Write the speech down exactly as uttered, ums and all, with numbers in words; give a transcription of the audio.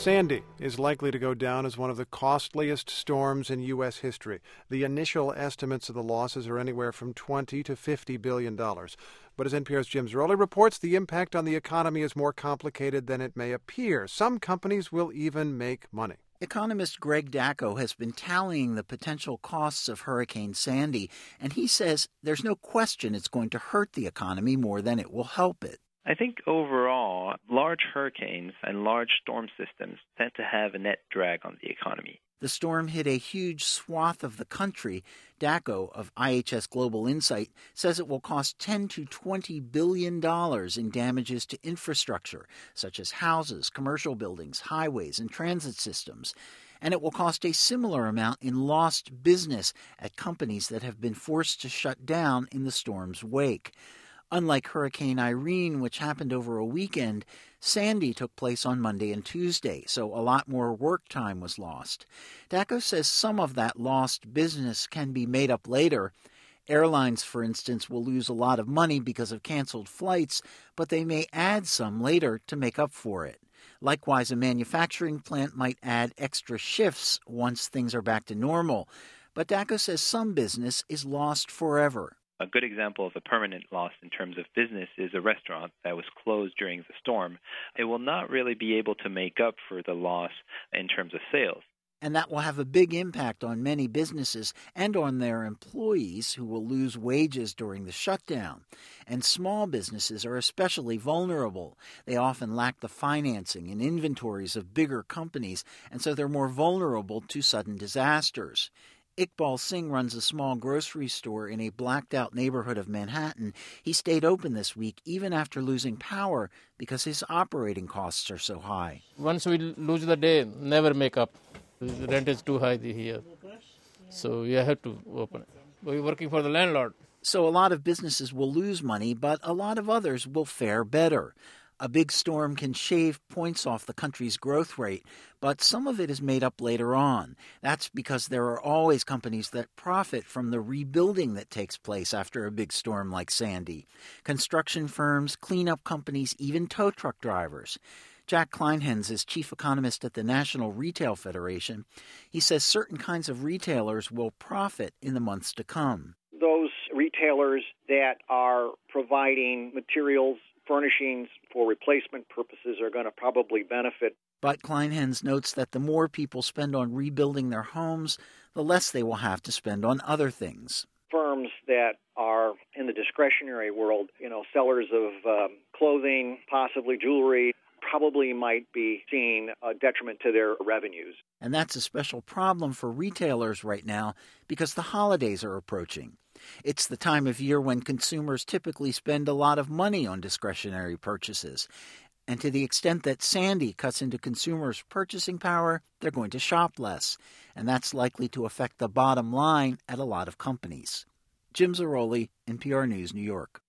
Sandy is likely to go down as one of the costliest storms in U S history. The initial estimates of the losses are anywhere from twenty to fifty billion dollars. But as N P R's Jim Zarroli reports, the impact on the economy is more complicated than it may appear. Some companies will even make money. Economist Greg Dacko has been tallying the potential costs of Hurricane Sandy, and he says there's no question it's going to hurt the economy more than it will help it. I think overall, large hurricanes and large storm systems tend to have a net drag on the economy. The storm hit a huge swath of the country. Dacko of I H S Global Insight says it will cost ten to twenty billion dollars in damages to infrastructure, such as houses, commercial buildings, highways, and transit systems. And it will cost a similar amount in lost business at companies that have been forced to shut down in the storm's wake. Unlike Hurricane Irene, which happened over a weekend, Sandy took place on Monday and Tuesday, so a lot more work time was lost. Dacko says some of that lost business can be made up later. Airlines, for instance, will lose a lot of money because of canceled flights, but they may add some later to make up for it. Likewise, a manufacturing plant might add extra shifts once things are back to normal. But Dacko says some business is lost forever. A good example of a permanent loss in terms of business is a restaurant that was closed during the storm. It will not really be able to make up for the loss in terms of sales. And that will have a big impact on many businesses and on their employees who will lose wages during the shutdown. And small businesses are especially vulnerable. They often lack the financing and inventories of bigger companies, and so they're more vulnerable to sudden disasters. Iqbal Singh runs a small grocery store in a blacked-out neighborhood of Manhattan. He stayed open this week even after losing power because his operating costs are so high. Once we lose the day, never make up. The rent is too high here, so we have to open it. We're working for the landlord. So a lot of businesses will lose money, but a lot of others will fare better. A big storm can shave points off the country's growth rate, but some of it is made up later on. That's because there are always companies that profit from the rebuilding that takes place after a big storm like Sandy. Construction firms, cleanup companies, even tow truck drivers. Jack Kleinhens is chief economist at the National Retail Federation. He says certain kinds of retailers will profit in the months to come. Those retailers that are providing materials, furnishings for replacement purposes are going to probably benefit. But Kleinhens notes that the more people spend on rebuilding their homes, the less they will have to spend on other things. Firms that are in the discretionary world, you know, sellers of um, clothing, possibly jewelry, probably might be seeing a detriment to their revenues. And that's a special problem for retailers right now because the holidays are approaching. It's the time of year when consumers typically spend a lot of money on discretionary purchases. And to the extent that Sandy cuts into consumers' purchasing power, they're going to shop less. And that's likely to affect the bottom line at a lot of companies. Jim Zarroli, N P R News, New York.